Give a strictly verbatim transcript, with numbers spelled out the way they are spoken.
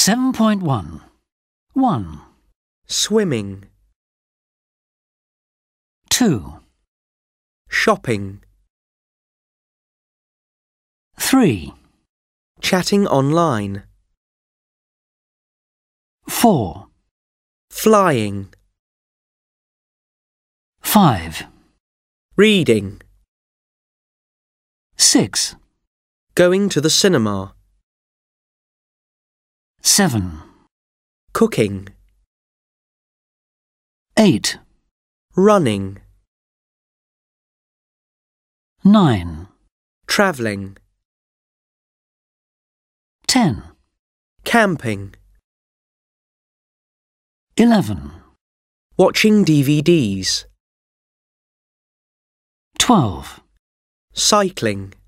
seven point one. one. Swimming. two. Shopping. three. Chatting online. four. Flying. five. Reading. six. Going to the cinema. seven. Cooking. eight. Running. nine. Travelling. ten. Camping. eleven. Watching D V Ds. twelve. Cycling.